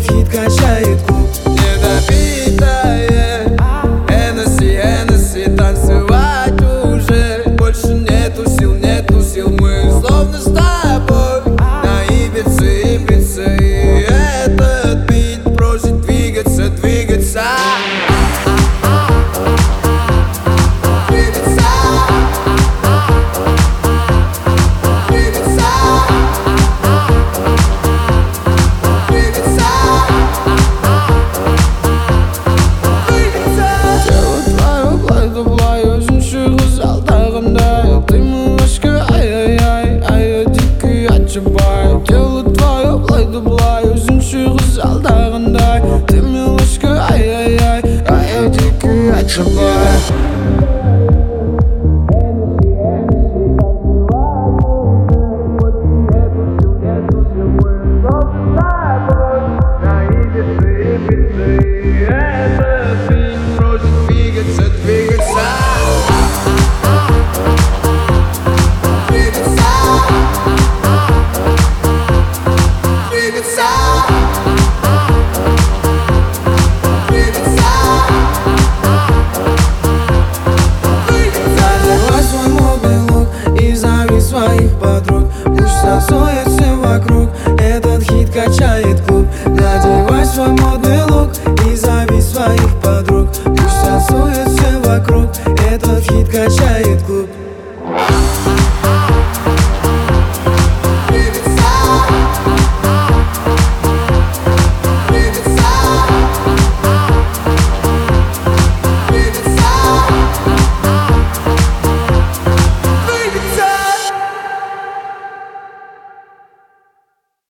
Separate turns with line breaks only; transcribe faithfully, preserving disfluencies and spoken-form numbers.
Этот хит качает клуб. Недопитое Hennessy, Hennessy, танцевать уже больше нету сил, нету сил. Мы словно с тобой на Ибице, Ибице. И этот бит просит двигаться, двигаться.
Тело твое былай да былай, өзіңше қызғалдағандай. Ты милашка, ай-яй-яй, ай-яй, дикий отшибай.
Своих подруг, пусть танцует все вокруг. Этот хит качает клуб. Надевай свой модный лук и зови своих подруг. Пусть танцует все вокруг. Этот хит качает